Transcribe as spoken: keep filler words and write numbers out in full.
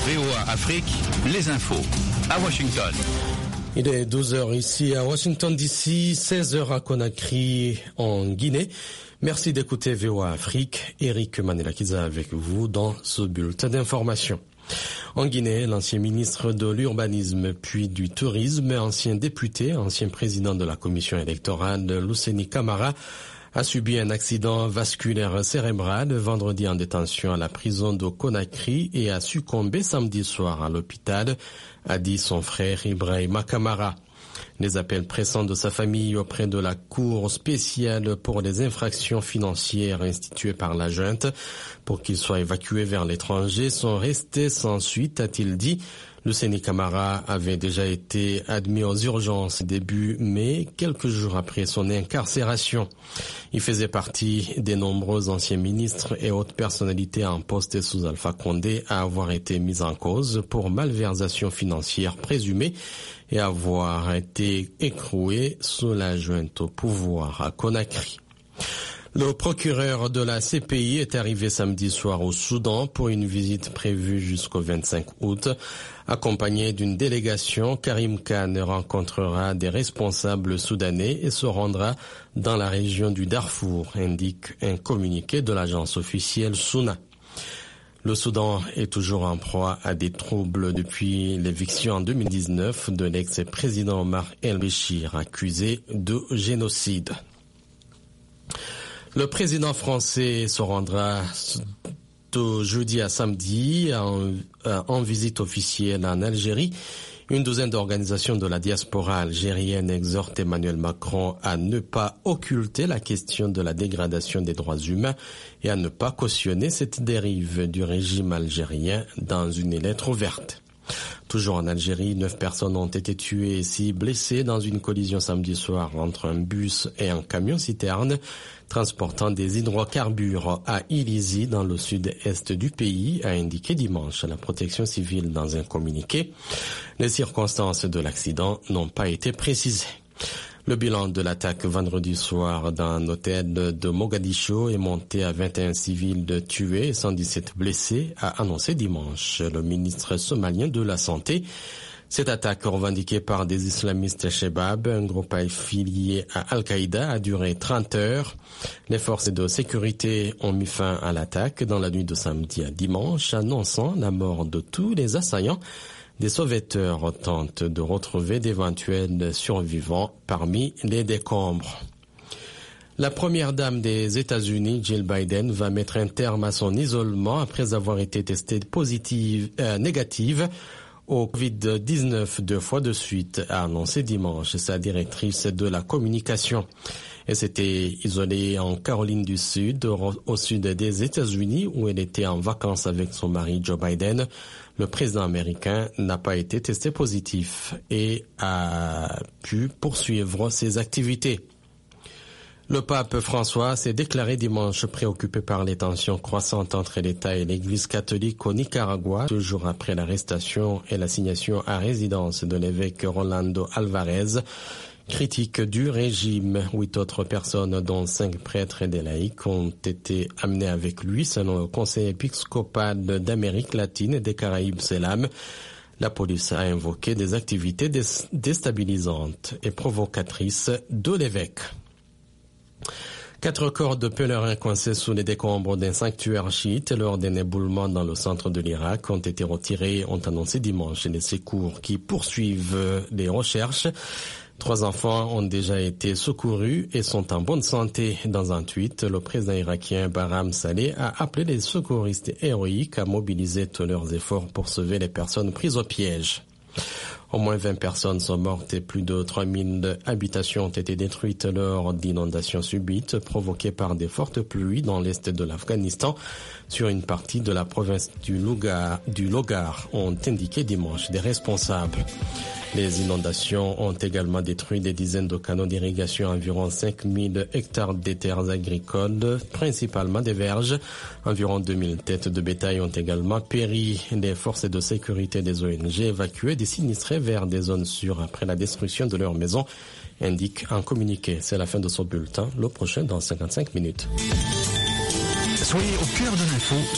V O A Afrique, les infos à Washington. Il est douze heures ici à Washington D C, seize heures à Conakry en Guinée. Merci d'écouter V O A Afrique. Eric Manelakiza avec vous dans ce bulletin d'information. En Guinée, l'ancien ministre de l'Urbanisme puis du Tourisme, ancien député, ancien président de la commission électorale, Luceni Camara, a subi un accident vasculaire cérébral vendredi en détention à la prison de Conakry et a succombé samedi soir à l'hôpital, a dit son frère Ibrahima Camara. Les appels pressants de sa famille auprès de la Cour spéciale pour les infractions financières instituée par la junte pour qu'il soit évacué vers l'étranger sont restés sans suite, a-t-il dit. Luceni Camara avait déjà été admis aux urgences début mai, quelques jours après son incarcération. Il faisait partie des nombreux anciens ministres et autres personnalités en poste sous Alpha Condé à avoir été mis en cause pour malversation financière présumée et avoir été écroué sous la junte au pouvoir à Conakry. Le procureur de la C P I est arrivé samedi soir au Soudan pour une visite prévue jusqu'au vingt-cinq août. Accompagné d'une délégation, Karim Khan rencontrera des responsables soudanais et se rendra dans la région du Darfour, indique un communiqué de l'agence officielle SUNA. Le Soudan est toujours en proie à des troubles depuis l'éviction en deux mille dix-neuf de l'ex-président Omar el-Béchir, accusé de génocide. Le président français se rendra de jeudi à samedi en, en visite officielle en Algérie. Une douzaine d'organisations de la diaspora algérienne exhortent Emmanuel Macron à ne pas occulter la question de la dégradation des droits humains et à ne pas cautionner cette dérive du régime algérien dans une lettre ouverte. Toujours en Algérie, neuf personnes ont été tuées et six blessées dans une collision samedi soir entre un bus et un camion-citerne transportant des hydrocarbures à Illizi dans le sud-est du pays, a indiqué dimanche la protection civile dans un communiqué. Les circonstances de l'accident n'ont pas été précisées. Le bilan de l'attaque vendredi soir dans un hôtel de Mogadiscio est monté à vingt et un civils tués et cent dix-sept blessés, a annoncé dimanche le ministre somalien de la Santé. Cette attaque revendiquée par des islamistes Shebab, un groupe affilié à Al-Qaïda, a duré trente heures. Les forces de sécurité ont mis fin à l'attaque dans la nuit de samedi à dimanche, annonçant la mort de tous les assaillants. Des sauveteurs tentent de retrouver d'éventuels survivants parmi les décombres. La première dame des États-Unis, Jill Biden, va mettre un terme à son isolement après avoir été testée positive, euh, négative au covid dix-neuf deux fois de suite, a annoncé dimanche sa directrice de la communication. Elle s'était isolée en Caroline du Sud, au, au sud des États-Unis, où elle était en vacances avec son mari Joe Biden. Le président américain n'a pas été testé positif et a pu poursuivre ses activités. Le pape François s'est déclaré dimanche préoccupé par les tensions croissantes entre l'État et l'Église catholique au Nicaragua, deux jours après l'arrestation et l'assignation à résidence de l'évêque Rolando Alvarez. Critique du régime, huit autres personnes, dont cinq prêtres et des laïcs, ont été amenées avec lui, selon le Conseil épiscopal d'Amérique latine et des Caraïbes Selam. La police a invoqué des activités déstabilisantes et provocatrices de l'évêque. Quatre corps de pèlerins coincés sous les décombres d'un sanctuaire chiite lors d'un éboulement dans le centre de l'Irak ont été retirés, ont annoncé dimanche les secours qui poursuivent les recherches. Trois enfants ont déjà été secourus et sont en bonne santé. Dans un tweet, le président irakien Barham Saleh a appelé les secouristes héroïques à mobiliser tous leurs efforts pour sauver les personnes prises au piège. Au moins vingt personnes sont mortes et plus de trois mille habitations ont été détruites lors d'inondations subites provoquées par des fortes pluies dans l'est de l'Afghanistan sur une partie de la province du Logar, du Logar, ont indiqué dimanche des responsables. Les inondations ont également détruit des dizaines de canaux d'irrigation, environ cinq mille hectares de terres agricoles, principalement des verges. Environ deux mille têtes de bétail ont également péri. Les forces de sécurité des O N G évacuaient des sinistrés vers des zones sûres après la destruction de leurs maisons, indique un communiqué. C'est la fin de ce bulletin. Le prochain dans cinquante-cinq minutes. Soyez au cœur de l'info.